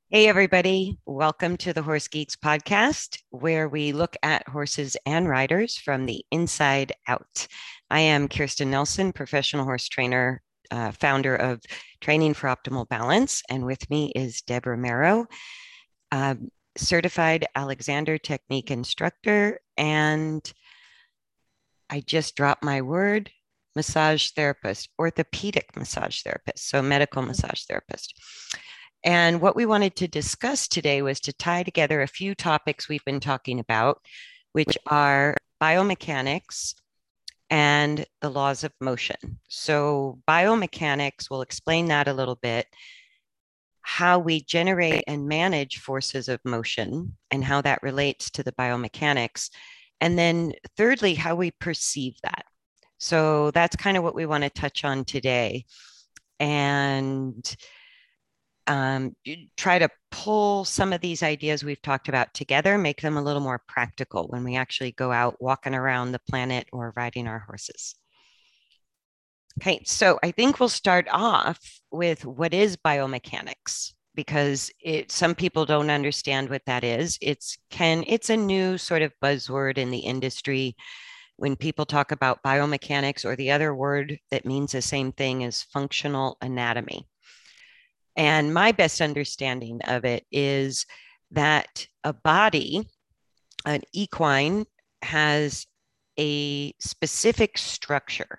Hey, everybody. Welcome to the Horse Geeks podcast, where we look at horses and riders from the inside out. I am Kirsten Nelson, professional horse trainer, founder of Training for Optimal Balance. And with me is Deb Romero, uh, certified Alexander Technique instructor. And I just dropped my word massage therapist, orthopedic massage therapist, so medical massage therapist. And what we wanted to discuss today was to tie together a few topics we've been talking about, which are biomechanics and the laws of motion. So, biomechanics, we'll explain that a little bit, how we generate and manage forces of motion and how that relates to the biomechanics. And then, thirdly, how we perceive that. So, that's kind of what we want to touch on today. And try to pull some of these ideas we've talked about together, make them a little more practical when we actually go out walking around the planet or riding our horses. Okay, so I think we'll start off with what is biomechanics because some people don't understand what that is. It's a new sort of buzzword in the industry when people talk about biomechanics, or the other word that means the same thing is functional anatomy. And my best understanding of it is that a body, an equine, has a specific structure,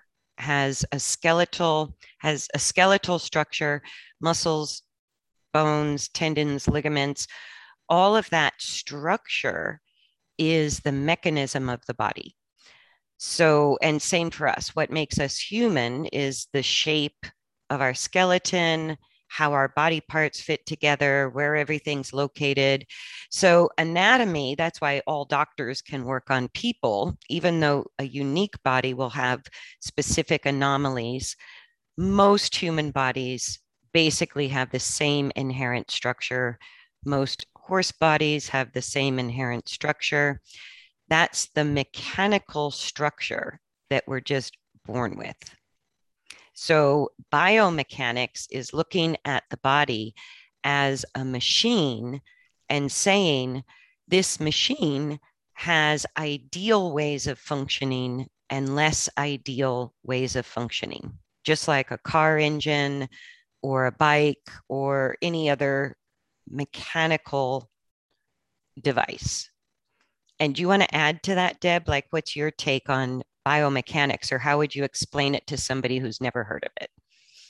has a skeletal structure, muscles, bones, tendons, ligaments, all of that structure is the mechanism of the body. So, and same for us. What makes us human is the shape of our skeleton, how our body parts fit together, where everything's located. So, anatomy, that's why all doctors can work on people, even though a unique body will have specific anomalies. Most human bodies basically have the same inherent structure. Most horse bodies have the same inherent structure. That's the mechanical structure that we're just born with. So, biomechanics is looking at the body as a machine and saying this machine has ideal ways of functioning and less ideal ways of functioning, just like a car engine or a bike or any other mechanical device. And do you want to add to that, Deb? Like, what's your take on biomechanics, or how would you explain it to somebody who's never heard of it?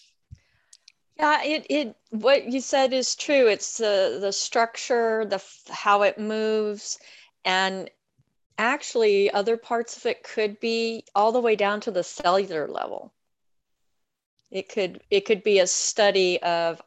Yeah, what you said is true. It's the structure, how it moves, and actually other parts of it could be all the way down to the cellular level. It could be a study of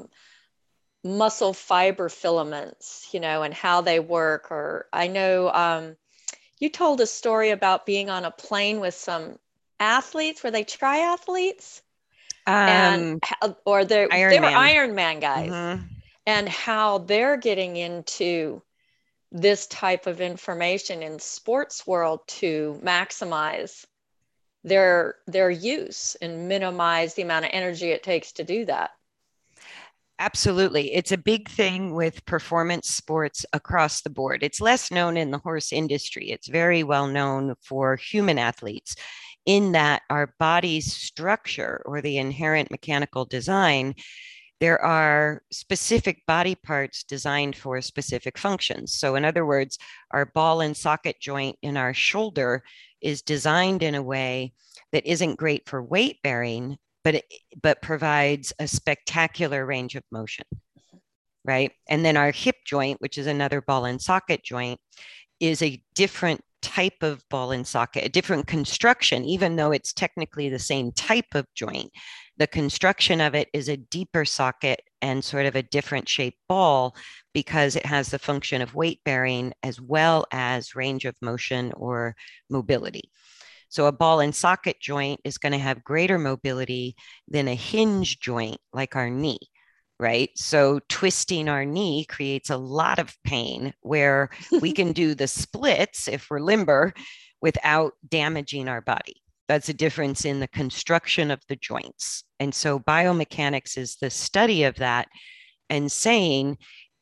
muscle fiber filaments, and how they work. Or I know you told a story about being on a plane with some athletes. Were they triathletes? And Um, or they Iron were Man. Ironman guys, Mm-hmm. and how they're getting into this type of information in sports world to maximize their use and minimize the amount of energy it takes to do that. Absolutely. It's a big thing with performance sports across the board. It's less known in the horse industry. It's very well known for human athletes, in that our body's structure or the inherent mechanical design, there are specific body parts designed for specific functions. So, in other words, our ball and socket joint in our shoulder is designed in a way that isn't great for weight bearing, but provides a spectacular range of motion, right? And then our hip joint, which is another ball and socket joint, is a different type of ball and socket, a different construction, even though it's technically the same type of joint. The construction of it is a deeper socket and sort of a different shaped ball because it has the function of weight bearing as well as range of motion or mobility. So a ball and socket joint is going to have greater mobility than a hinge joint like our knee, right? So twisting our knee creates a lot of pain where we can do the splits if we're limber without damaging our body. That's a difference in the construction of the joints. And so biomechanics is the study of that and saying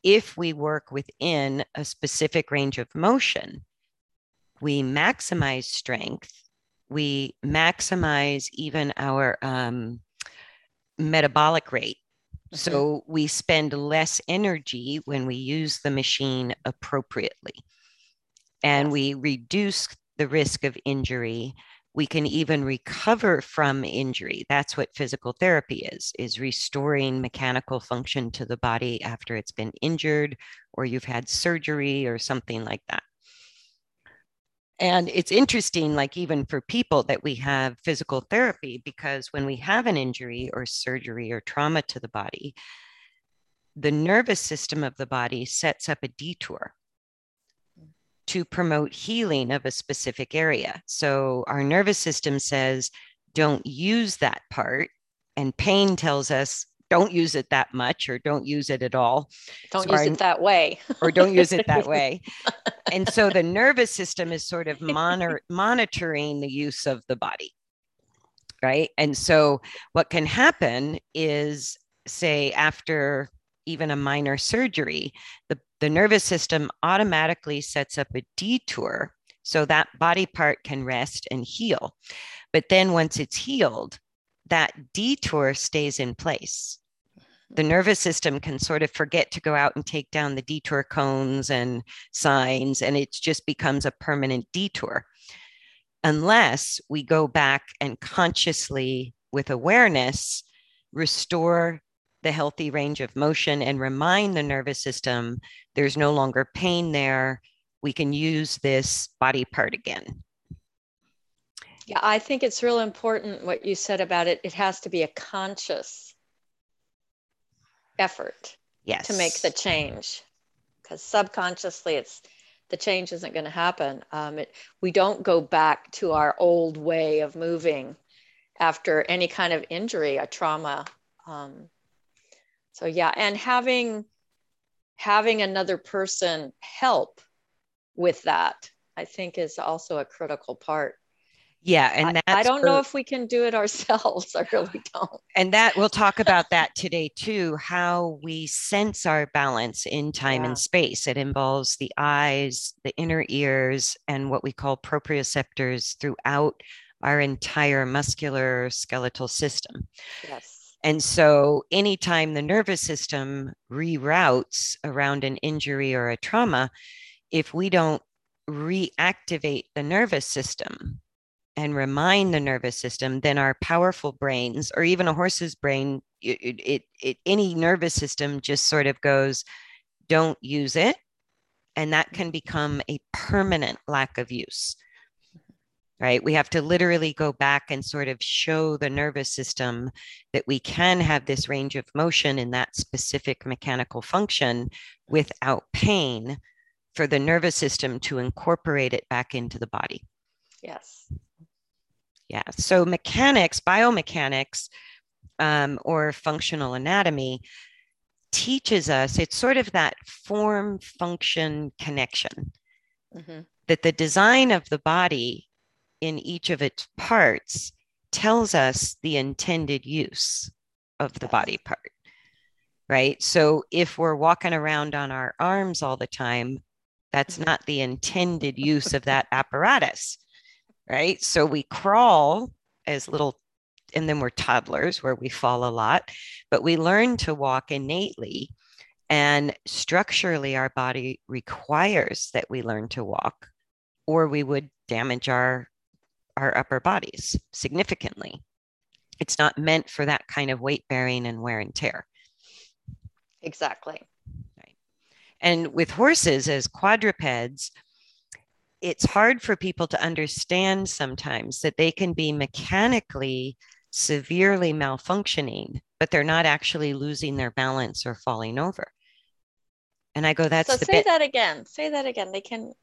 if we work within a specific range of motion, we maximize strength, we maximize even our metabolic rate. So we spend less energy when we use the machine appropriately. And we reduce the risk of injury. We can even recover from injury. That's what physical therapy is restoring mechanical function to the body after it's been injured or you've had surgery or something like that. And it's interesting, like even for people that we have physical therapy, because when we have an injury or surgery or trauma to the body, the nervous system of the body sets up a detour to promote healing of a specific area. So our nervous system says, don't use that part. And pain tells us, don't use it that much or don't use it at all. Don't use it that way. Or don't use it that way. And so the nervous system is sort of monitoring the use of the body, right? And so what can happen is, say, after even a minor surgery, the nervous system automatically sets up a detour so that body part can rest and heal. But then once it's healed, that detour stays in place. The nervous system can sort of forget to go out and take down the detour cones and signs, and it just becomes a permanent detour. Unless we go back and consciously, with awareness, restore the healthy range of motion and remind the nervous system there's no longer pain there. We can use this body part again. Yeah, I think it's real important what you said about it. It has to be a conscious effort to make the change, because subconsciously the change isn't going to happen. We don't go back to our old way of moving after any kind of injury, a trauma. So yeah, and having another person help with that, I think, is also a critical part. Yeah, and I don't know if we can do it ourselves. I really don't. And that we'll talk about that today too, how we sense our balance in time and space. It involves the eyes, the inner ears, and what we call proprioceptors throughout our entire muscular skeletal system. Yes. And so anytime the nervous system reroutes around an injury or a trauma, if we don't reactivate the nervous system and remind the nervous system, then our powerful brains, or even a horse's brain, any nervous system just sort of goes, don't use it. And that can become a permanent lack of use, right? We have to literally go back and sort of show the nervous system that we can have this range of motion in that specific mechanical function without pain, for the nervous system to incorporate it back into the body. Yes. Yeah. So mechanics, biomechanics, or functional anatomy teaches us, it's sort of that form function connection, that the design of the body in each of its parts tells us the intended use of the body part, right? So if we're walking around on our arms all the time, that's not the intended use of that apparatus, right? So we crawl as little, and then we're toddlers where we fall a lot, but we learn to walk innately. And structurally, our body requires that we learn to walk, or we would damage our upper bodies significantly. It's not meant for that kind of weight bearing and wear and tear. Exactly. Right. And with horses as quadrupeds, it's hard for people to understand sometimes that they can be mechanically severely malfunctioning, but they're not actually losing their balance or falling over. And I go, that's so say that again. Say that again.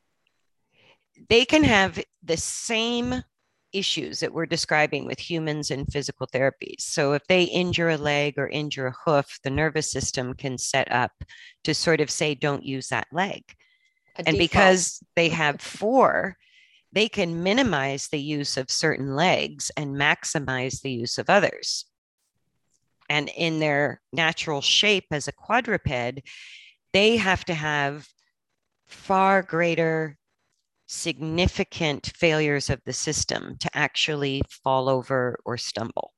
They can have the same issues that we're describing with humans in physical therapies. So if they injure a leg or injure a hoof, the nervous system can set up to sort of say, don't use that leg. And because they have 4, they can minimize the use of certain legs and maximize the use of others. And in their natural shape as a quadruped, they have to have far greater significant failures of the system to actually fall over or stumble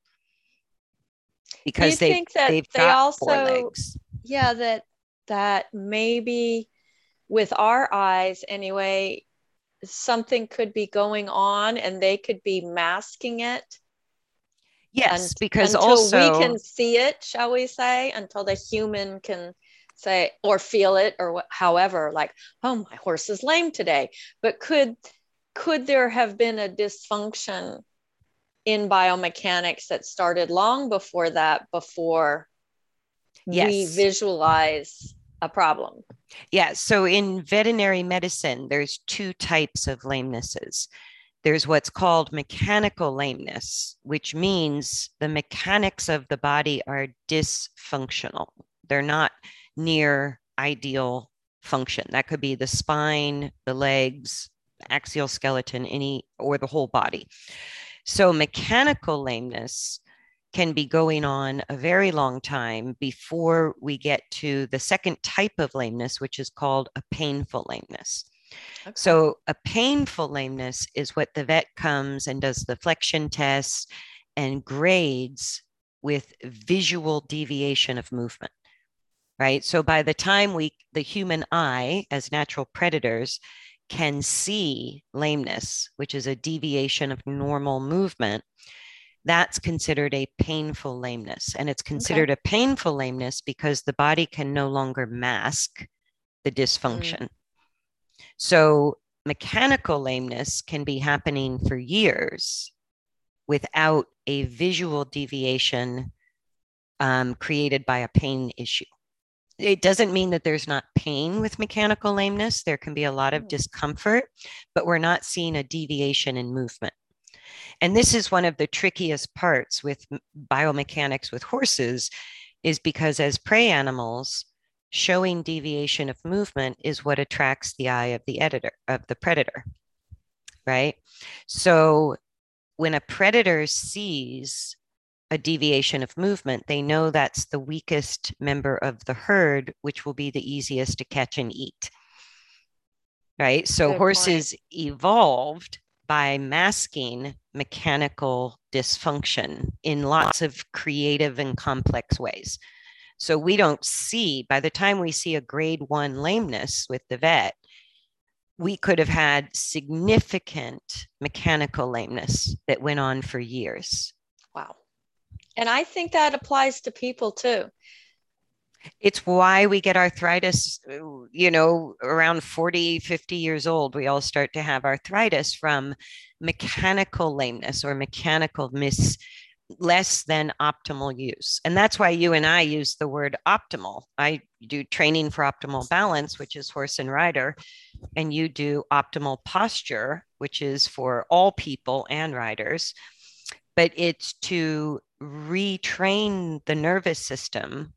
Do you because think that they've they got four also, legs. yeah, that maybe with our eyes anyway, something could be going on and they could be masking it Yes, because until we can also, see it, shall we say, until the human can say or feel it or however, like, oh, my horse is lame today. But could there have been a dysfunction in biomechanics that started long before that, before we yes. visualize a problem? Yeah. So in veterinary medicine, there's two types of lamenesses. There's what's called mechanical lameness, which means the mechanics of the body are dysfunctional. They're not near ideal function. That could be the spine, the legs, axial skeleton, any or the whole body. So mechanical lameness can be going on a very long time before we get to the second type of lameness, which is called a painful lameness. Okay. So a painful lameness is what the vet comes and does the flexion tests and grades with visual deviation of movement, right? So by the time the human eye as natural predators can see lameness, which is a deviation of normal movement, that's considered a painful lameness. And it's Okay. considered a painful lameness because the body can no longer mask the Mm. dysfunction. So mechanical lameness can be happening for years without a visual deviation created by a pain issue. It doesn't mean that there's not pain with mechanical lameness. There can be a lot of Mm. discomfort, but we're not seeing a deviation in movement. And this is one of the trickiest parts with biomechanics with horses, is because as prey animals, showing deviation of movement is what attracts the eye of the predator, right? So when a predator sees a deviation of movement, they know that's the weakest member of the herd, which will be the easiest to catch and eat, right? So Good point. horses evolved by masking mechanical dysfunction in lots of creative and complex ways. So we don't see, by the time we see a grade 1 lameness with the vet, we could have had significant mechanical lameness that went on for years. Wow. And I think that applies to people too. It's why we get arthritis, around 40, 50 years old. We all start to have arthritis from mechanical lameness or mechanical less than optimal use. And that's why you and I use the word optimal. I do training for optimal balance, which is horse and rider, and you do optimal posture, which is for all people and riders. But it's to retrain the nervous system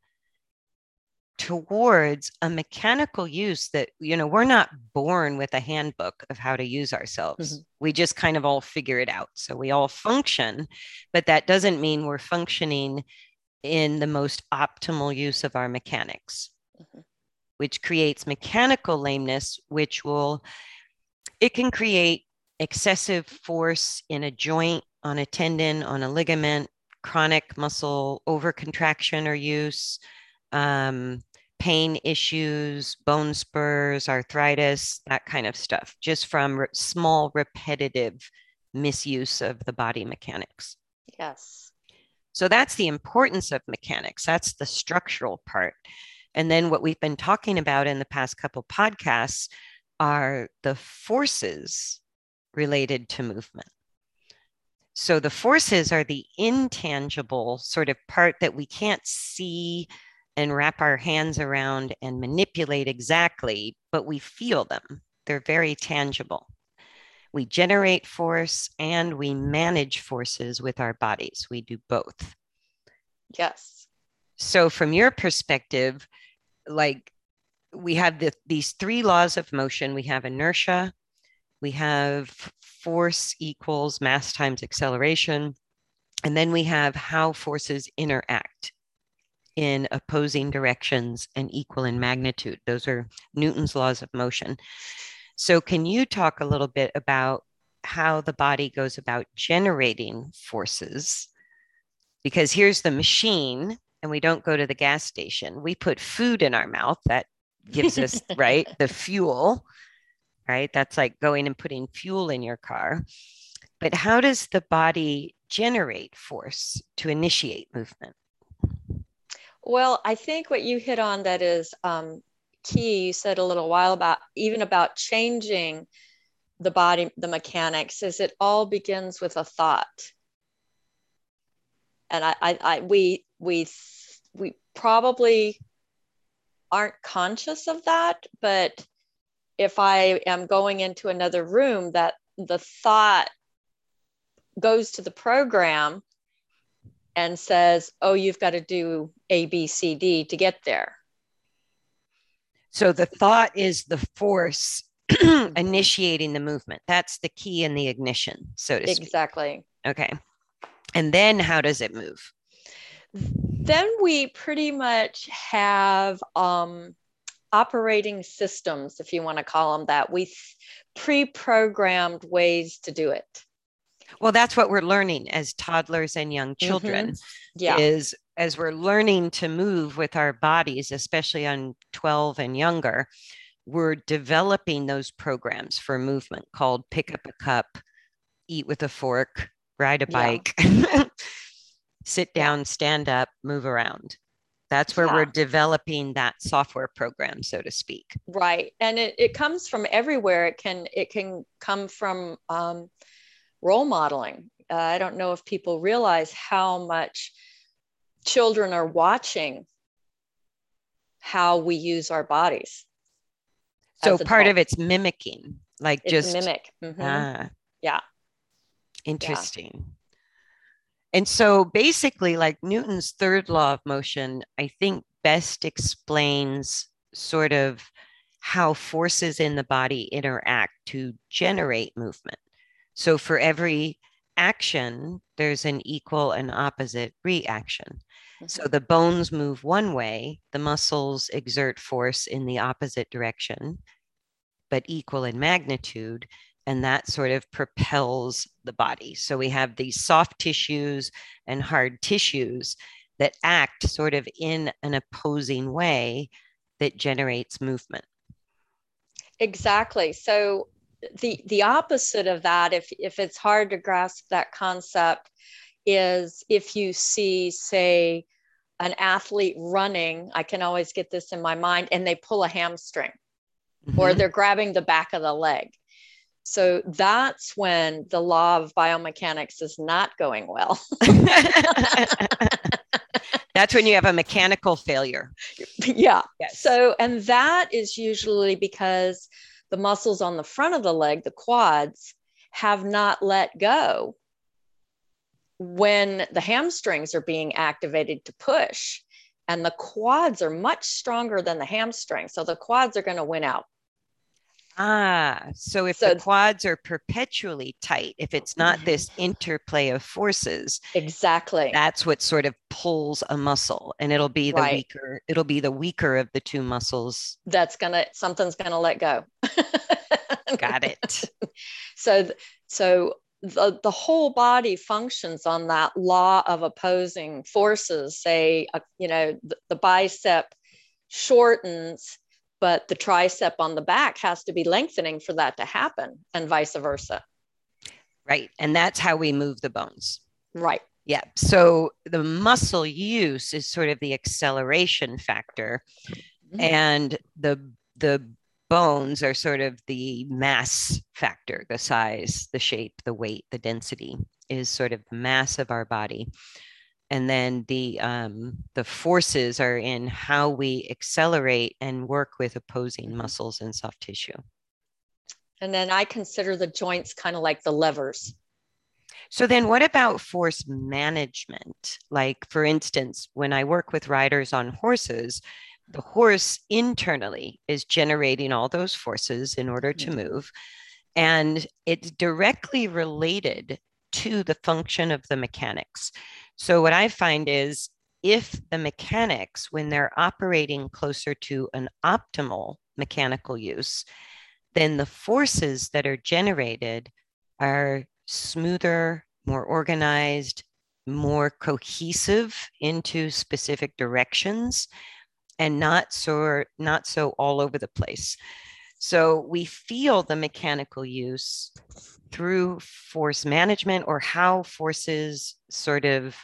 towards a mechanical use that, we're not born with a handbook of how to use ourselves. Mm-hmm. We just kind of all figure it out. So we all function, but that doesn't mean we're functioning in the most optimal use of our mechanics, Mm-hmm. which creates mechanical lameness, it can create excessive force in a joint, on a tendon, on a ligament, chronic muscle overcontraction or use, pain issues, bone spurs, arthritis, that kind of stuff, just from small repetitive misuse of the body mechanics. Yes. So that's the importance of mechanics. That's the structural part. And then what we've been talking about in the past couple podcasts are the forces related to movement. So the forces are the intangible sort of part that we can't see and wrap our hands around and manipulate exactly, but we feel them. They're very tangible. We generate force and we manage forces with our bodies. We do both. Yes. So from your perspective, like we have these three laws of motion. We have inertia, we have force equals mass times acceleration, and then we have how forces interact. in opposing directions and equal in magnitude. Those are Newton's laws of motion. So, can you talk a little bit about how the body goes about generating forces? Because here's the machine, and we don't go to the gas station. We put food in our mouth that gives us, right, the fuel, right? That's like going and putting fuel in your car. But how does the body generate force to initiate movement? Well, I think what you hit on that is key. You said a little while about even about changing the body, the mechanics, is it all begins with a thought. And we probably aren't conscious of that, but if I am going into another room, that the thought goes to the program and says, oh, you've got to do A, B, C, D to get there. So the thought is the force initiating the movement. That's the key in the ignition, so to speak. Exactly. Okay. And then how does it move? Then we pretty much have operating systems, if you want to call them that. We pre-programmed ways to do it. Well, that's what we're learning as toddlers and young children. Yeah. Is as we're learning to move with our bodies, especially on 12 and younger, we're developing those programs for movement called pick up a cup, eat with a fork, ride a bike, sit down, stand up, move around. That's where we're developing that software program, so to speak. Right. And it comes from everywhere. It can come from role modeling. I don't know if people realize how much children are watching how we use our bodies. So part of it's mimicking, like it's just mimic. Yeah. Interesting. Yeah. And so basically, like Newton's third law of motion, I think best explains sort of how forces in the body interact to generate movement. So for every action, there's an equal and opposite reaction. So the bones move one way, the muscles exert force in the opposite direction, but equal in magnitude. And that sort of propels the body. So we have these soft tissues and hard tissues that act sort of in an opposing way that generates movement. Exactly. So the opposite of that, if it's hard to grasp that concept, is if you see, say, an athlete running, I can always get this in my mind, and they pull a hamstring or they're grabbing the back of the leg. So that's when the law of biomechanics is not going well. That's when you have a mechanical failure. Yeah. Yes. So, and that is usually because the muscles on the front of the leg, the quads, have not let go when the hamstrings are being activated to push. And the quads are much stronger than the hamstrings. So the quads are going to win out. So if the quads are perpetually tight, if it's not this interplay of forces, exactly, that's what sort of pulls a muscle, and it'll be the weaker of the two muscles. Something's gonna let go. Got it. So the whole body functions on that law of opposing forces. Say, the bicep shortens, but the tricep on the back has to be lengthening for that to happen, and vice versa. Right. And that's how we move the bones. Right. Yeah. So the muscle use is sort of the acceleration factor, and the bones are sort of the mass factor, the size, the shape, the weight, the density is sort of the mass of our body. And then the forces are in how we accelerate and work with opposing muscles and soft tissue. And then I consider the joints kind of like the levers. So then what about force management? Like, for instance, when I work with riders on horses, the horse internally is generating all those forces in order to move. And it's directly related to the function of the mechanics. So what I find is if the mechanics, when they're operating closer to an optimal mechanical use, then the forces that are generated are smoother, more organized, more cohesive into specific directions, and not so all over the place. So we feel the mechanical use through force management, or how forces sort of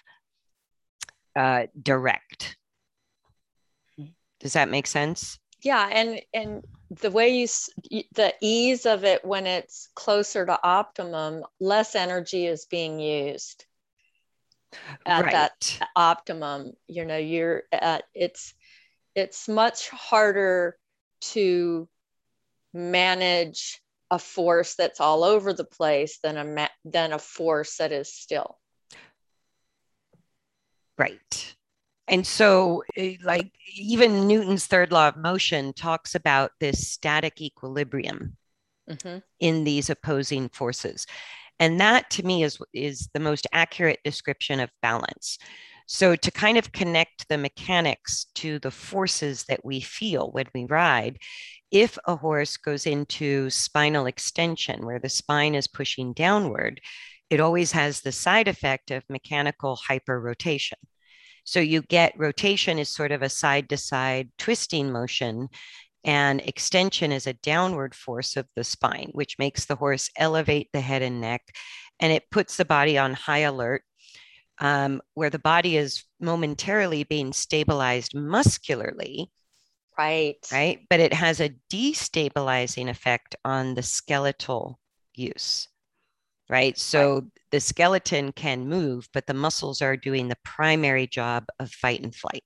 direct. Does that make sense? Yeah, and the way the ease of it, when it's closer to optimum, less energy is being used at that Right. optimum. You know, you're at it's much harder to manage a force that's all over the place than a force that is still. Right. And so, like, even Newton's third law of motion talks about this static equilibrium in these opposing forces. And that to me is the most accurate description of balance. So to kind of connect the mechanics to the forces that we feel when we ride, if a horse goes into spinal extension where the spine is pushing downward, it always has the side effect of mechanical hyperrotation. So you get rotation is sort of a side to side twisting motion, and extension is a downward force of the spine, which makes the horse elevate the head and neck, and it puts the body on high alert, where the body is momentarily being stabilized muscularly. Right. Right. But it has a destabilizing effect on the skeletal use. Right. So Right. the skeleton can move, but the muscles are doing the primary job of fight and flight.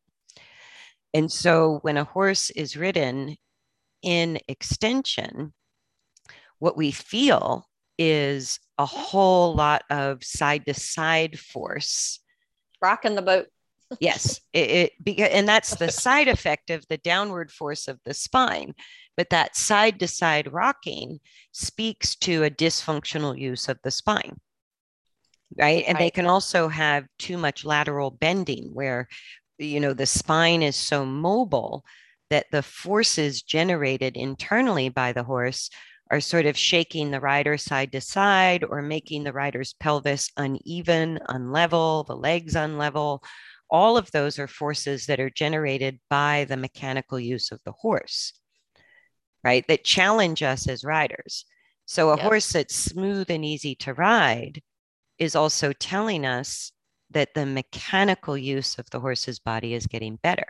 And so when a horse is ridden in extension, what we feel is a whole lot of side to side force. Rocking the boat. Yes, and that's the side effect of the downward force of the spine. But that side to side rocking speaks to a dysfunctional use of the spine, right? And they can also have too much lateral bending where, the spine is so mobile that the forces generated internally by the horse are sort of shaking the rider side to side, or making the rider's pelvis uneven, unlevel, the legs unlevel. All of those are forces that are generated by the mechanical use of the horse, right? That challenge us as riders. So a horse that's smooth and easy to ride is also telling us that the mechanical use of the horse's body is getting better.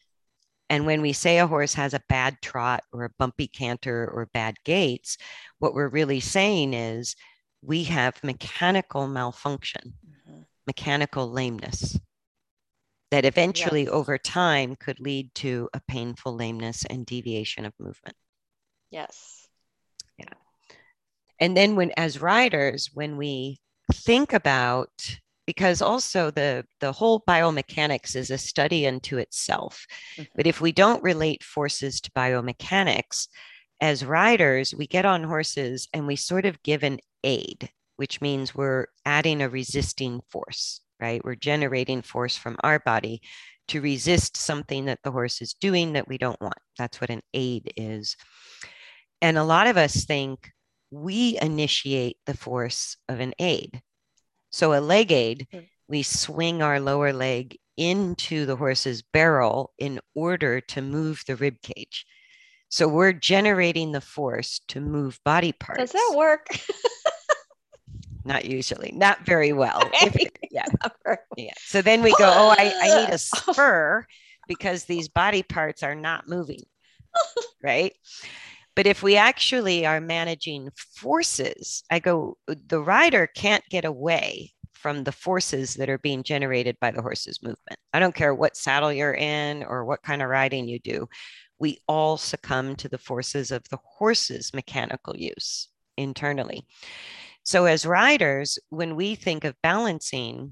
And when we say a horse has a bad trot or a bumpy canter or bad gaits, what we're really saying is we have mechanical malfunction, mechanical lameness that eventually over time could lead to a painful lameness and deviation of movement. Yes. Yeah. And then as riders, when we think about, because also the whole biomechanics is a study unto itself. But if we don't relate forces to biomechanics, as riders, we get on horses and we sort of give an aid, which means we're adding a resisting force, right? We're generating force from our body to resist something that the horse is doing that we don't want. That's what an aid is. And a lot of us think we initiate the force of an aid. So a leg aid, we swing our lower leg into the horse's barrel in order to move the rib cage. So we're generating the force to move body parts. Does that work? Not usually, not very well. Yeah. So then we go, oh, I need a spur because these body parts are not moving, right? But if we actually are managing forces, I go, the rider can't get away from the forces that are being generated by the horse's movement. I don't care what saddle you're in or what kind of riding you do. We all succumb to the forces of the horse's mechanical use internally. So as riders, when we think of balancing,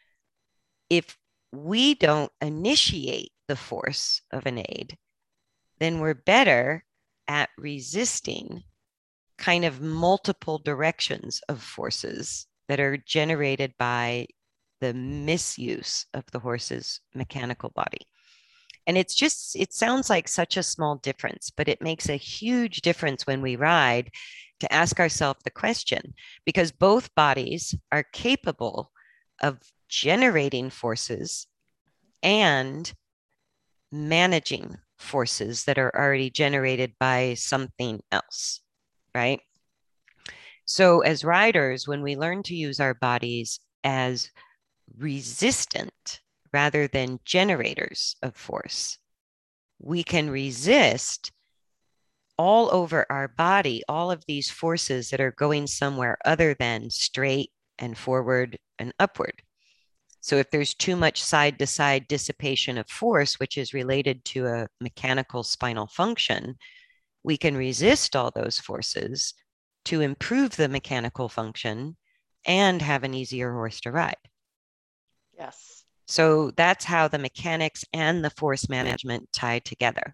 if we don't initiate the force of an aid, then we're better at resisting kind of multiple directions of forces that are generated by the misuse of the horse's mechanical body. And it sounds like such a small difference, but it makes a huge difference when we ride to ask ourselves the question, because both bodies are capable of generating forces and managing forces that are already generated by something else, right? So, as riders, when we learn to use our bodies as resistant rather than generators of force, we can resist all over our body all of these forces that are going somewhere other than straight and forward and upward. So if there's too much side to side dissipation of force, which is related to a mechanical spinal function, we can resist all those forces to improve the mechanical function and have an easier horse to ride. Yes. So that's how the mechanics and the force management tie together.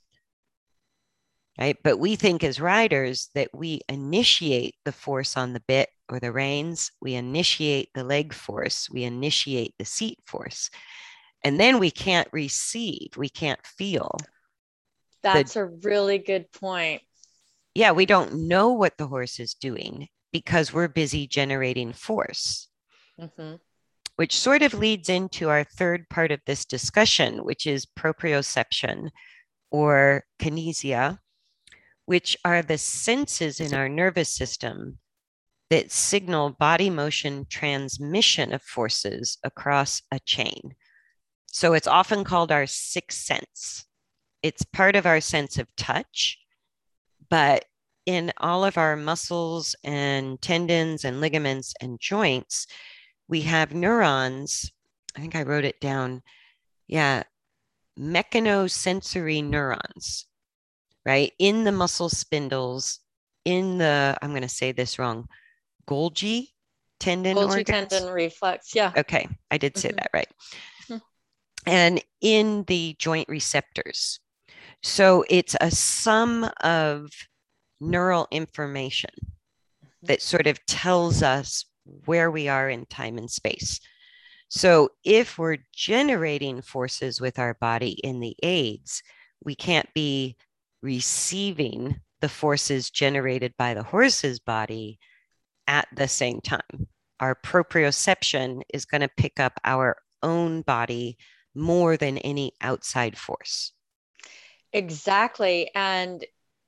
Right? But we think as riders that we initiate the force on the bit or the reins, we initiate the leg force, we initiate the seat force, and then we can't receive, we can't feel. That's a really good point. Yeah, we don't know what the horse is doing because we're busy generating force. Mm-hmm. Which sort of leads into our third part of this discussion, which is proprioception or kinesia, which are the senses in our nervous system that signal body motion transmission of forces across a chain. So it's often called our sixth sense. It's part of our sense of touch, but in all of our muscles and tendons and ligaments and joints, we have neurons. I think I wrote it down. Yeah, mechanosensory neurons, right? In the muscle spindles, in the, I'm going to say this wrong, Golgi tendon Golgi organs. tendon reflex, yeah. Okay, I did say that right. And in the joint receptors. So it's a sum of neural information that sort of tells us where we are in time and space. So if we're generating forces with our body in the aids, we can't be receiving the forces generated by the horse's body at the same time. Our proprioception is going to pick up our own body more than any outside force. Exactly. And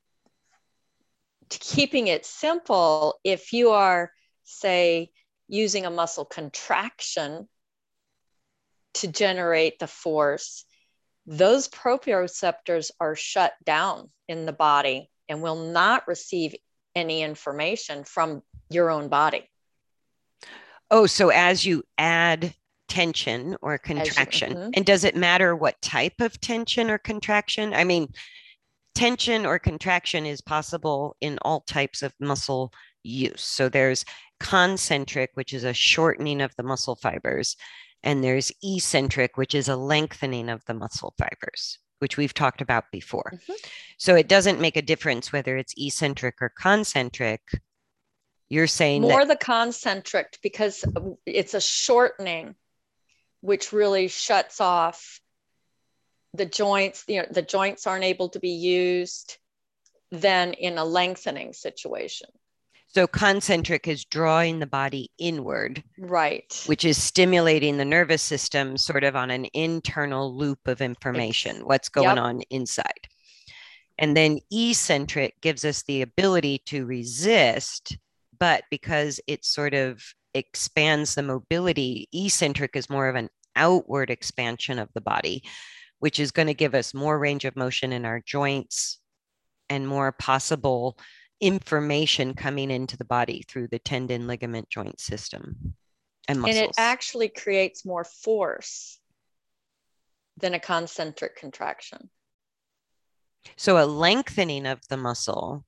keeping it simple, if you are, say, using a muscle contraction to generate the force, those proprioceptors are shut down in the body and will not receive any information from your own body. Oh, so as you add tension or contraction, and does it matter what type of tension or contraction? I mean, tension or contraction is possible in all types of muscle use. So there's concentric, which is a shortening of the muscle fibers, and there's eccentric, which is a lengthening of the muscle fibers, which we've talked about before. Mm-hmm. So it doesn't make a difference whether it's eccentric or concentric. You're saying more the concentric because it's a shortening, which really shuts off the joints. You know, the joints aren't able to be used than in a lengthening situation. So concentric is drawing the body inward, right? Which is stimulating the nervous system sort of on an internal loop of information, what's going on inside. And then eccentric gives us the ability to resist, but because it sort of expands the mobility, eccentric is more of an outward expansion of the body, which is going to give us more range of motion in our joints and more possible information coming into the body through the tendon, ligament, joint system and muscles. And it actually creates more force than a concentric contraction. So a lengthening of the muscle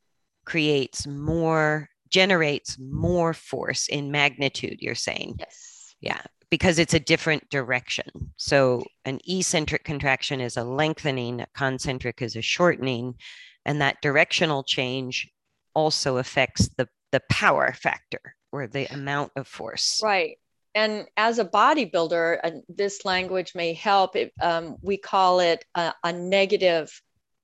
generates more force in magnitude, you're saying? Yes. Yeah, because it's a different direction. So an eccentric contraction is a lengthening, a concentric is a shortening, and that directional change also affects the power factor or the amount of force. Right. And as a bodybuilder, this language may help. We call it a negative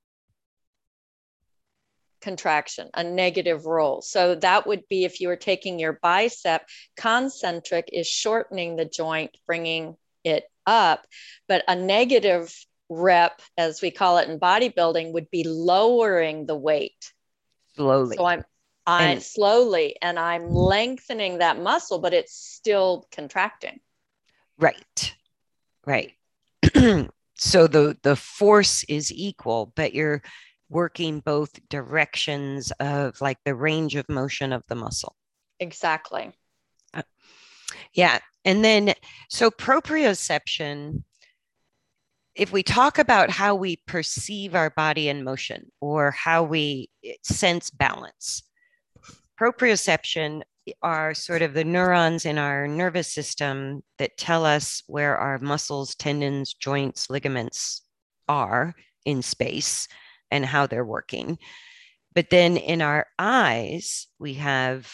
contraction, a negative roll. So that would be if you were taking your bicep, concentric is shortening the joint, bringing it up, but a negative rep, as we call it in bodybuilding, would be lowering the weight. Slowly. So I slowly, and I'm lengthening that muscle, but it's still contracting. Right. Right. So the force is equal, but you're working both directions of like the range of motion of the muscle. Exactly. Yeah. And then, so proprioception, if we talk about how we perceive our body in motion or how we sense balance, proprioception are sort of the neurons in our nervous system that tell us where our muscles, tendons, joints, ligaments are in space and how they're working. But then in our eyes, we have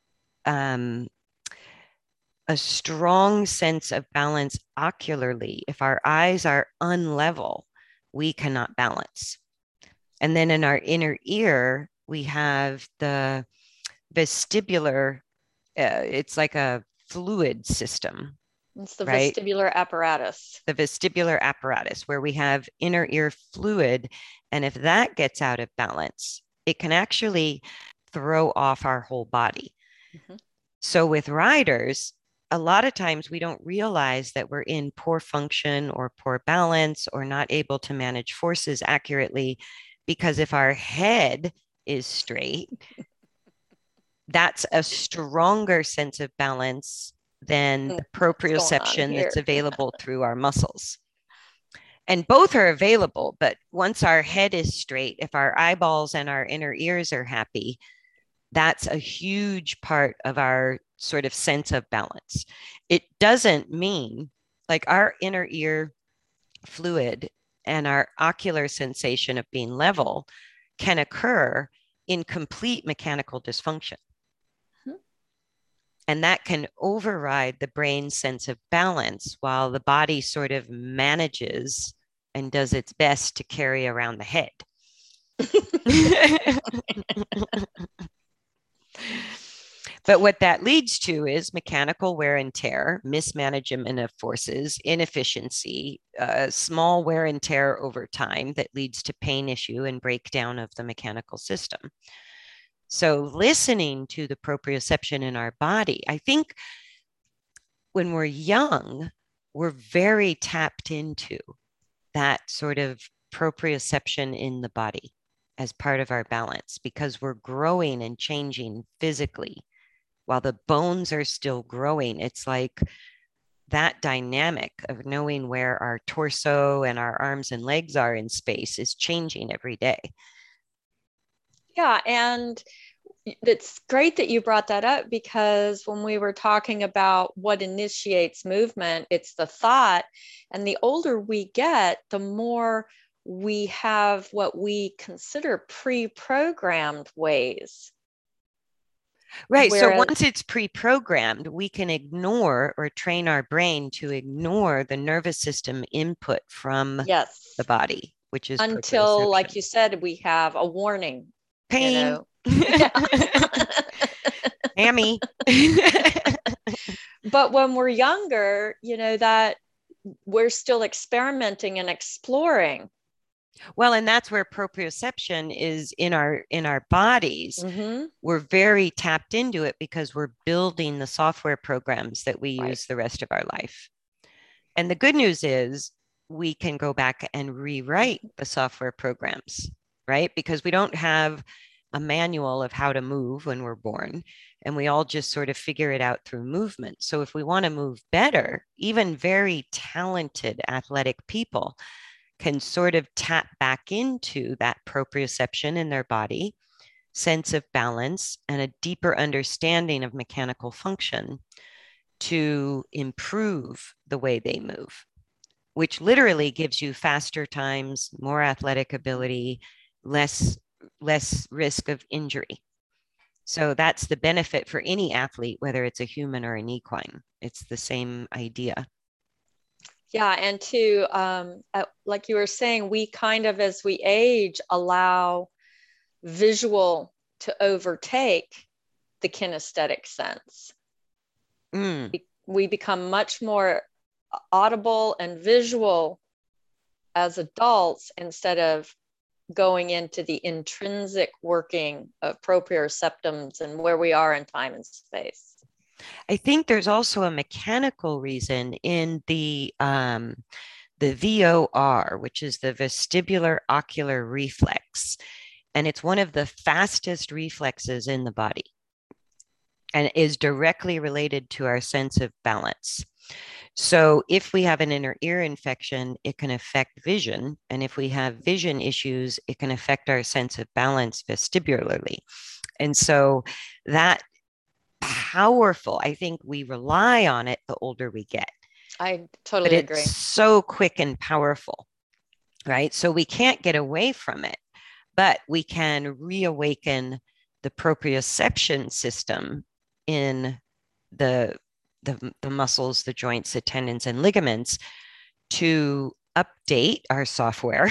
a strong sense of balance ocularly. If our eyes are unlevel, we cannot balance. And then in our inner ear, we have the vestibular, it's like a fluid system. It's the right? vestibular apparatus. The vestibular apparatus, where we have inner ear fluid. And if that gets out of balance, it can actually throw off our whole body. Mm-hmm. So with riders, a lot of times we don't realize that we're in poor function or poor balance or not able to manage forces accurately, because if our head is straight, that's a stronger sense of balance than the proprioception that's available through our muscles. And both are available, but once our head is straight, if our eyeballs and our inner ears are happy, that's a huge part of our sort of sense of balance. It doesn't mean like our inner ear fluid and our ocular sensation of being level can occur in complete mechanical dysfunction. And that can override the brain's sense of balance while the body sort of manages and does its best to carry around the head. But what that leads to is mechanical wear and tear, mismanagement of forces, inefficiency, small wear and tear over time that leads to pain issue and breakdown of the mechanical system. So listening to the proprioception in our body, I think when we're young, we're very tapped into that sort of proprioception in the body as part of our balance, because we're growing and changing physically while the bones are still growing. It's like that dynamic of knowing where our torso and our arms and legs are in space is changing every day. Yeah, and it's great that you brought that up, because when we were talking about what initiates movement, it's the thought. And the older we get, the more we have what we consider pre-programmed ways. Right. Whereas, so once it's pre-programmed, we can ignore or train our brain to ignore the nervous system input from the body, which is until, like you said, we have a warning. Pain. Hammy. But when we're younger, that we're still experimenting and exploring. Well, and that's where proprioception is in our bodies. Mm-hmm. We're very tapped into it because we're building the software programs that we use the rest of our life. And the good news is we can go back and rewrite the software programs, right? Because we don't have a manual of how to move when we're born, and we all just sort of figure it out through movement. So if we want to move better, even very talented athletic people can sort of tap back into that proprioception in their body, sense of balance, and a deeper understanding of mechanical function to improve the way they move, which literally gives you faster times, more athletic ability, less risk of injury. So that's the benefit for any athlete, whether it's a human or an equine. It's the same idea. Yeah, and to like you were saying, we kind of, as we age, allow visual to overtake the kinesthetic sense. Mm. We become much more audible and visual as adults instead of going into the intrinsic working of proprioceptums and where we are in time and space. I think there's also a mechanical reason in the VOR, which is the vestibular ocular reflex, and it's one of the fastest reflexes in the body and is directly related to our sense of balance. So if we have an inner ear infection, it can affect vision. And if we have vision issues, it can affect our sense of balance vestibularly. And so that powerful, I think we rely on it the older we get. I But totally it's agree. so quick and powerful, right? So we can't get away from it, but we can reawaken the proprioception system in the the muscles, the joints, the tendons, and ligaments to update our software,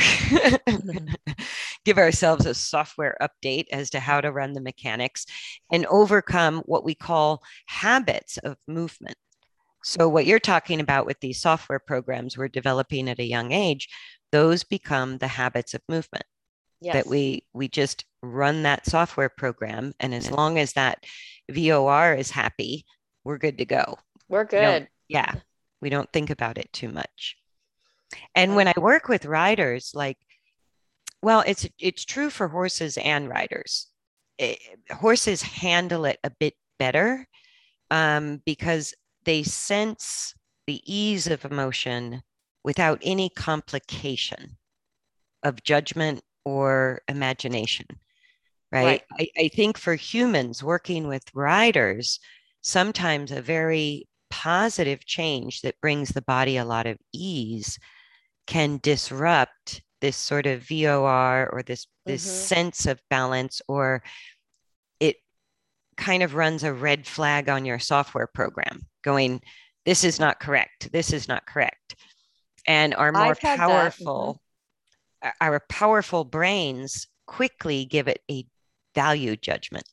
give ourselves a software update as to how to run the mechanics and overcome what we call habits of movement. So, what you're talking about with these software programs we're developing at a young age, those become the habits of movement that Yes. we just run that software program. And as long as that VOR is happy, we're good to go. We're We don't, good. yeah, we don't think about it too much. And when I work with riders, like, well, it's true for horses and riders. Horses handle it a bit better because they sense the ease of emotion without any complication of judgment or imagination, right? Right. I think for humans working with riders, sometimes a very positive change that brings the body a lot of ease can disrupt this sort of VOR or this Mm-hmm. sense of balance, or it kind of runs a red flag on your software program going, this is not correct, this is not correct. And I've had that. Mm-hmm. our powerful brains quickly give it a value judgment,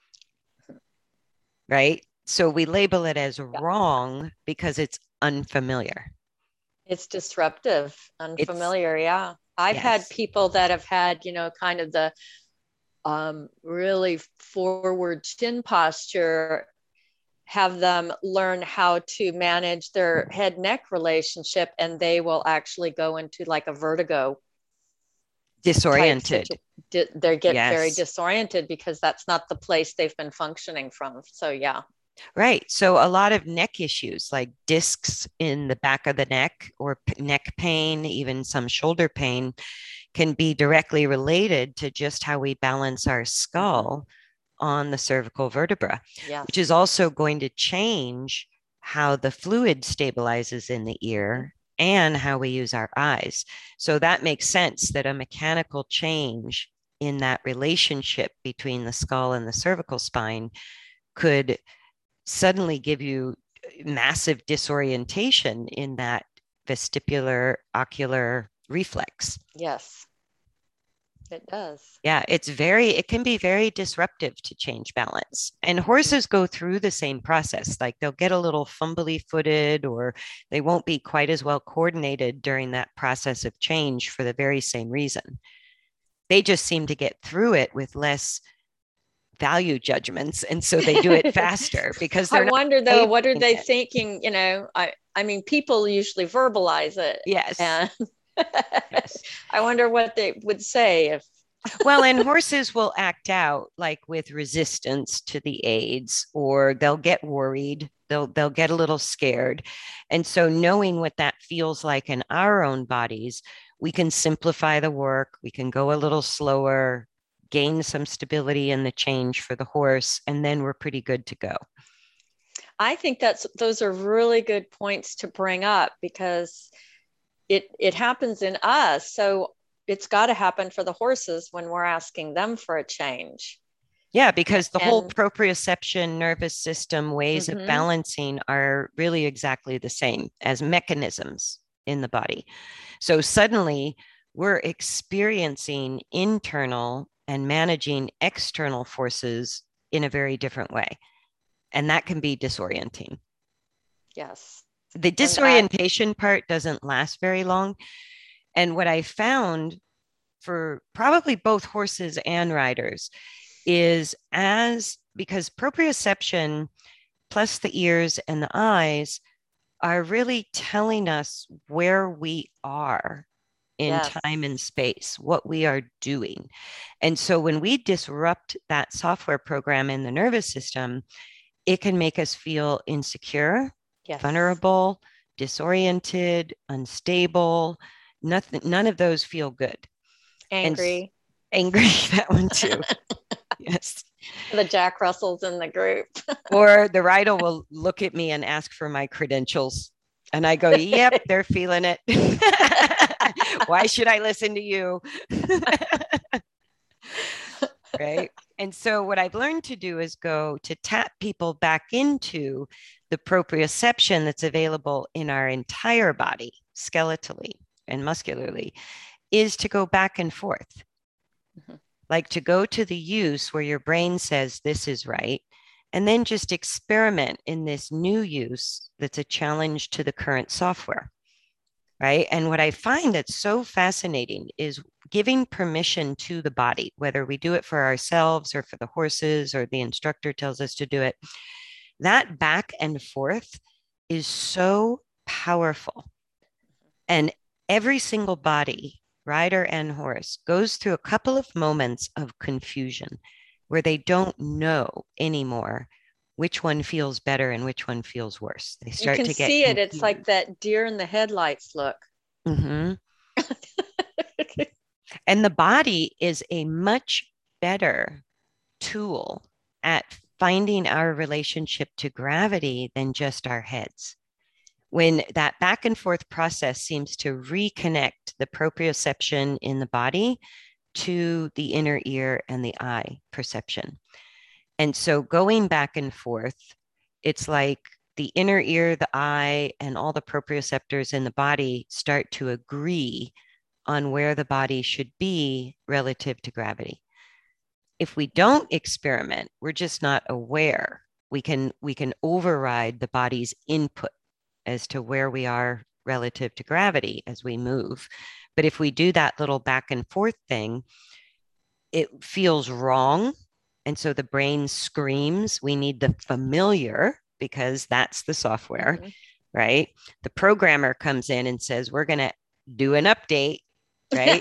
right? So we label it as Yeah. wrong because it's unfamiliar. It's disruptive, It's, unfamiliar. Yeah. I've had yes. people that have had, kind of the really forward chin posture, have them learn how to manage their head neck relationship, and they will actually go into like a vertigo type Disoriented. situation. They get very Yes. disoriented because that's not the place they've been functioning from. So, yeah. Right. So a lot of neck issues like discs in the back of the neck or neck pain, even some shoulder pain can be directly related to just how we balance our Mm-hmm. skull on the cervical vertebra, which is Yes. also going to change how the fluid stabilizes in the Mm-hmm. ear and how we use our eyes. So that makes sense that a mechanical change in that relationship between the skull and the cervical spine could suddenly give you massive disorientation in that vestibular ocular reflex. Yes, it does. Yeah, it can be very disruptive to change balance. And Mm-hmm. horses go through the same process. Like they'll get a little fumbly footed or they won't be quite as well coordinated during that process of change for the very same reason. They just seem to get through it with less value judgments. And so they do it faster because I they're not wonder though, labeling what are they it. thinking? I mean, people usually verbalize it, Yes. and Yes. I wonder what they would say if. Well, and horses will act out like with resistance to the aids, or they'll get worried. They'll get a little scared. And so knowing what that feels like in our own bodies, we can simplify the work, we can go a little slower, gain some stability in the change for the horse, and then we're pretty good to go. I think those are really good points to bring up because it happens in us, so it's got to happen for the horses when we're asking them for a change. Yeah, because the whole And proprioception, nervous system, ways of mhm, balancing are really exactly the same as mechanisms in the body. So suddenly we're experiencing internal and managing external forces in a very different way. And that can be disorienting. yes. The And that, disorientation part doesn't last very long. And what I found for probably both horses and riders is as because proprioception plus the ears and the eyes are really telling us where we are in yes, time and space, what we are doing. And so when we disrupt that software program in the nervous system, it can make us feel insecure, yes. vulnerable, disoriented, unstable. Nothing, none of those feel good. And Angry. angry, that one too. Yes. The Jack Russells in the group. Or the rider will look at me and ask for my credentials. And I go, yep, they're feeling it. Why should I listen to you? Right. And so, what I've learned to do is go to tap people back into the proprioception that's available in our entire body, skeletally and muscularly, is to go back and forth. Mhm. Like to go to the use where your brain says this is right, and then just experiment in this new use that's a challenge to the current software. Right. And what I find that's so fascinating is giving permission to the body, whether we do it for ourselves or for the horses or the instructor tells us to do it. That back and forth is so powerful. And every single body, rider and horse, goes through a couple of moments of confusion where they don't know anymore which one feels better and which one feels worse. They You start can to get see it. It's like confused. that deer in the headlights look. Mhm. And the body is a much better tool at finding our relationship to gravity than just our heads. When that back and forth process seems to reconnect the proprioception in the body to the inner ear and the eye perception. And so going back and forth, it's like the inner ear, the eye, and all the proprioceptors in the body start to agree on where the body should be relative to gravity. If we don't experiment, we're just not aware. We can override the body's input as to where we are relative to gravity as we move. But if we do that little back and forth thing, it feels wrong. And so the brain screams, we need the familiar because that's the software, Mhm. right? The programmer comes in and says, we're going to do an update, right?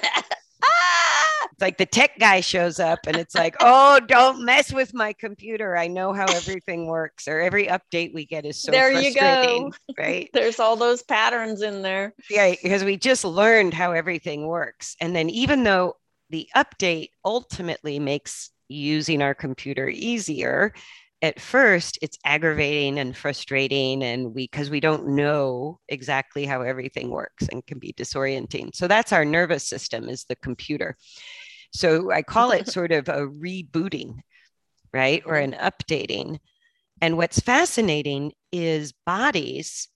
Ah! It's like the tech guy shows up and it's like, oh, don't mess with my computer. I know how everything works. Or every update we get is so There you go. frustrating, right? There's all those patterns in there. Yeah, because we just learned how everything works. And then even though the update ultimately makes using our computer easier, at first it's aggravating and frustrating and we because we don't know exactly how everything works and can be disorienting. So that's our nervous system is the computer. So I call it sort of a rebooting, right? Or Mhm. an updating. And what's fascinating is bodies.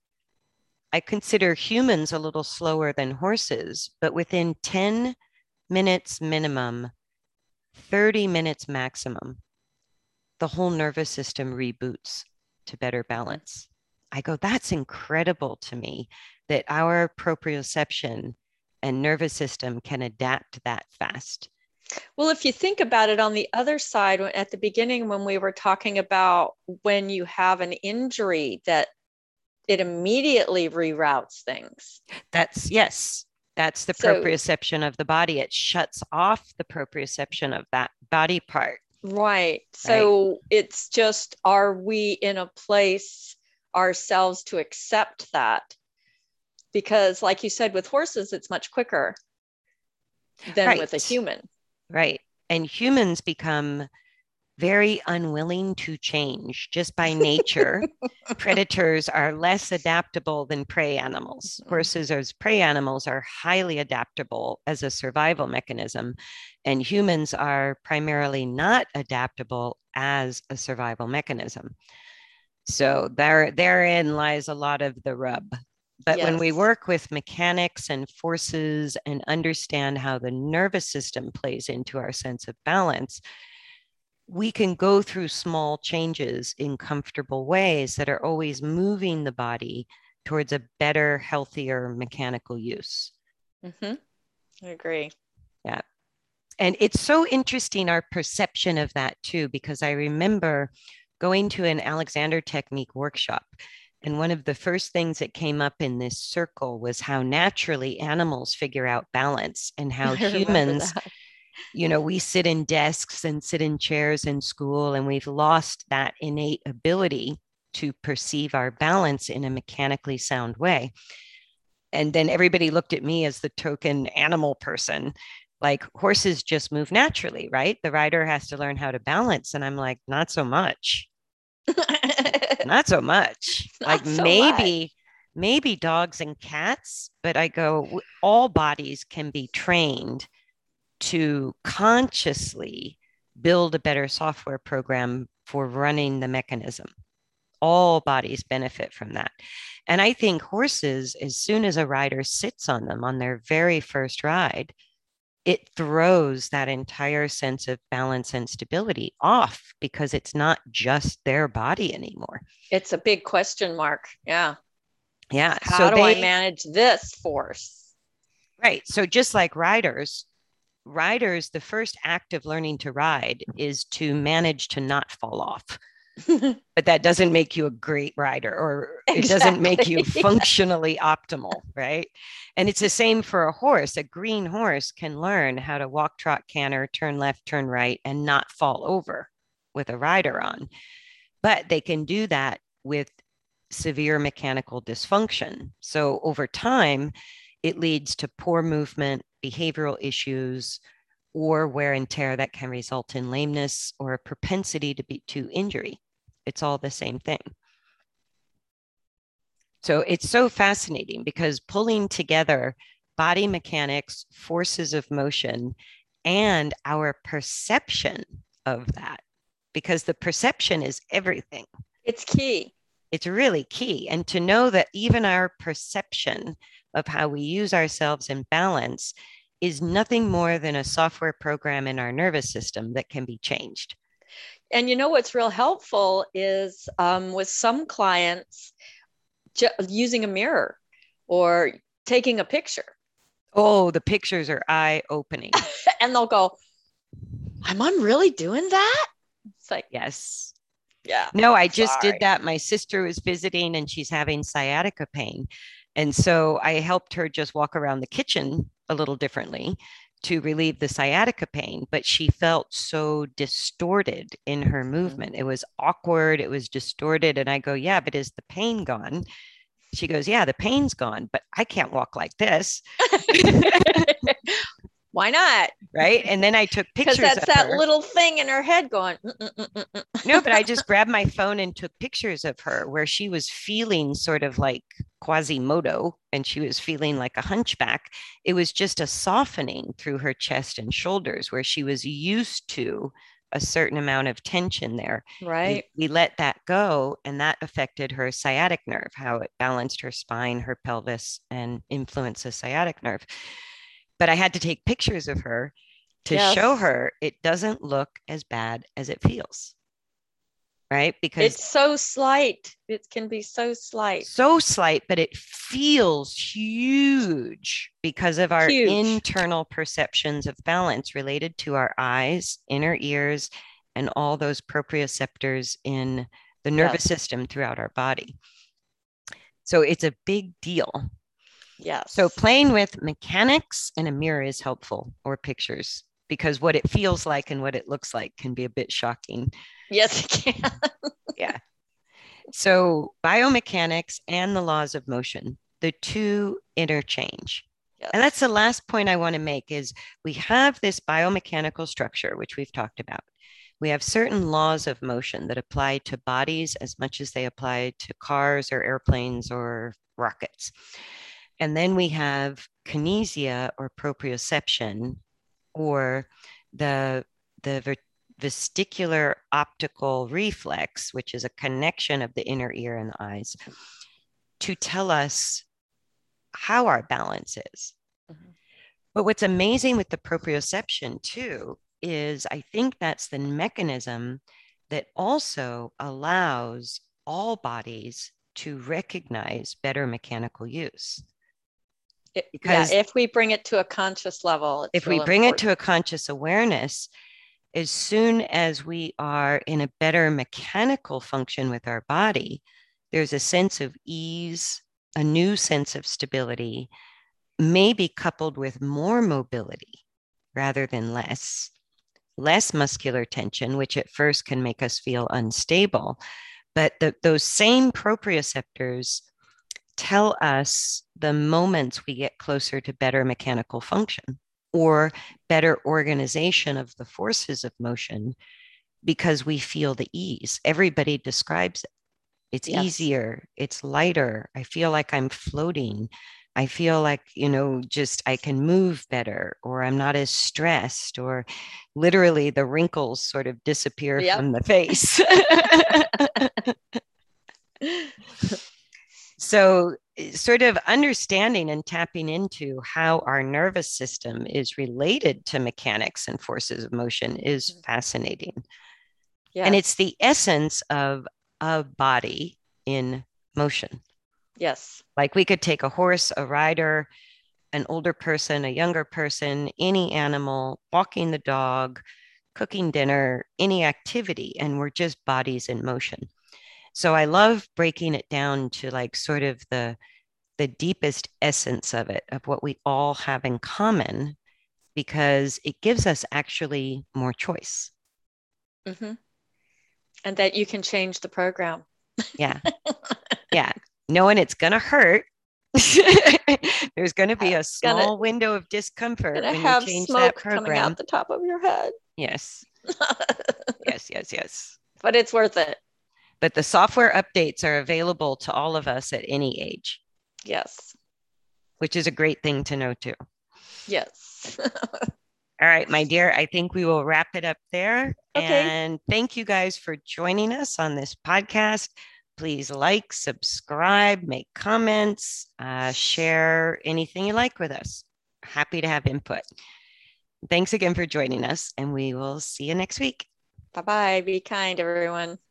I consider humans a little slower than horses, but within 10 minutes minimum, 30 minutes maximum, the whole nervous system reboots to better Mhm. balance. I go, that's incredible to me that our proprioception and nervous system can adapt that fast. Well, if you think about it on the other side, at the beginning, when we were talking about when you have an injury, that it immediately reroutes things. That's yes, that's the So, proprioception of the body. It shuts off the proprioception of that body part, right. right? So it's just, are we in a place ourselves to accept that? Because, like you said, with horses, it's much quicker than with a Right. human. Right. And humans become very unwilling to change just by nature. Predators are less adaptable than prey animals. Horses as prey animals are highly adaptable as a survival mechanism, and humans are primarily not adaptable as a survival mechanism. So therein lies a lot of the rub. But when we Yes. work with mechanics and forces and understand how the nervous system plays into our sense of balance, we can go through small changes in comfortable ways that are always moving the body towards a better, healthier mechanical use. Mm-hmm. I agree. Yeah. And it's so interesting, our perception of that too, because I remember going to an Alexander Technique workshop. And one of the first things that came up in this circle was how naturally animals figure out balance and how I remember humans, that. we sit in desks and sit in chairs in school, and we've lost that innate ability to perceive our balance in a mechanically sound way. And then everybody looked at me as the token animal person. Like horses just move naturally, right? The rider has to learn how to balance. And I'm like, not so much. Not so much. Like Not so much. maybe dogs and cats, but I go, all bodies can be trained to consciously build a better software program for running the mechanism. All bodies benefit from that. And I think horses, as soon as a rider sits on them on their very first ride, it throws that entire sense of balance and stability off because it's not just their body anymore. It's a big question mark. Yeah. Yeah. So How do I manage this force? right. So just like riders, the first act of learning to ride is to manage to not fall off. But that doesn't make you a great rider, or it doesn't make you functionally optimal, right? And it's the same for a horse. A green horse can learn how to walk, trot, canter, turn left, turn right, and not fall over with a rider on. But they can do that with severe mechanical dysfunction. So over time, it leads to poor movement, behavioral issues, or wear and tear that can result in lameness or a propensity to injury. It's all the same thing. So it's so fascinating because pulling together body mechanics, forces of motion, and our perception of that, because the perception is everything. It's key. It's really key. And to know that even our perception of how we use ourselves in balance is nothing more than a software program in our nervous system that can be changed. And you know what's real helpful is with some clients using a mirror or taking a picture. Oh, the pictures are eye-opening. And they'll go, am I really doing that? It's like, yes. Yeah. No, I just did that. My sister was visiting and she's having sciatica pain. And so I helped her just walk around the kitchen a little differently to relieve the sciatica pain, but she felt so distorted in her movement. It was awkward, it was distorted. And I go, yeah, but is the pain gone? She goes, yeah, the pain's gone, but I can't walk like this. Why not? Right. And then I took pictures because that's of that her. Little thing in her head going, No, but I just grabbed my phone and took pictures of her where she was feeling sort of like Quasimodo and she was feeling like a hunchback. It was just a softening through her chest and shoulders where she was used to a certain amount of tension there. Right. We let that go, and that affected her sciatic nerve, how it balanced her spine, her pelvis, and influenced the sciatic nerve. But I had to take pictures of her to show her it doesn't look as bad as it feels. Right? Because it's so slight. It can be so slight. So slight, but it feels huge because of our internal perceptions of balance related to our eyes, inner ears, and all those proprioceptors in the nervous system throughout our body. So it's a big deal. Yes. So playing with mechanics and a mirror is helpful, or pictures, because what it feels like and what it looks like can be a bit shocking. Yes, it can. Yeah. So biomechanics and the laws of motion, the two interchange. Yes. And that's the last point I want to make is we have this biomechanical structure, which we've talked about. We have certain laws of motion that apply to bodies as much as they apply to cars or airplanes or rockets. And then we have kinesia or proprioception, or the vestibular optical reflex, which is a connection of the inner ear and the eyes, to tell us how our balance is. Mm-hmm. But what's amazing with the proprioception too is I think that's the mechanism that also allows all bodies to recognize better mechanical use. Because if we bring it to a conscious level, if we bring it to a conscious awareness, as soon as we are in a better mechanical function with our body, there's a sense of ease, a new sense of stability, maybe coupled with more mobility rather than less muscular tension, which at first can make us feel unstable. But those same proprioceptors tell us the moments we get closer to better mechanical function or better organization of the forces of motion because we feel the ease. Everybody describes it. It's easier, it's lighter. I feel like I'm floating. I feel like, just I can move better, or I'm not as stressed, or literally the wrinkles sort of disappear from the face. So, sort of understanding and tapping into how our nervous system is related to mechanics and forces of motion is fascinating. Yes. And it's the essence of a body in motion. Yes. Like we could take a horse, a rider, an older person, a younger person, any animal, walking the dog, cooking dinner, any activity, and we're just bodies in motion. So I love breaking it down to like sort of the deepest essence of it, of what we all have in common, because it gives us actually more choice. Mm-hmm. And that you can change the program. Yeah. Yeah. Knowing it's going to hurt. There's going to be a small window of discomfort when you change that program. Coming out the top of your head. Yes. Yes. But it's worth it. But the software updates are available to all of us at any age. Yes. Which is a great thing to know too. Yes. All right, my dear, I think we will wrap it up there. Okay. And thank you guys for joining us on this podcast. Please like, subscribe, make comments, share anything you like with us. Happy to have input. Thanks again for joining us, and we will see you next week. Bye-bye. Be kind, everyone.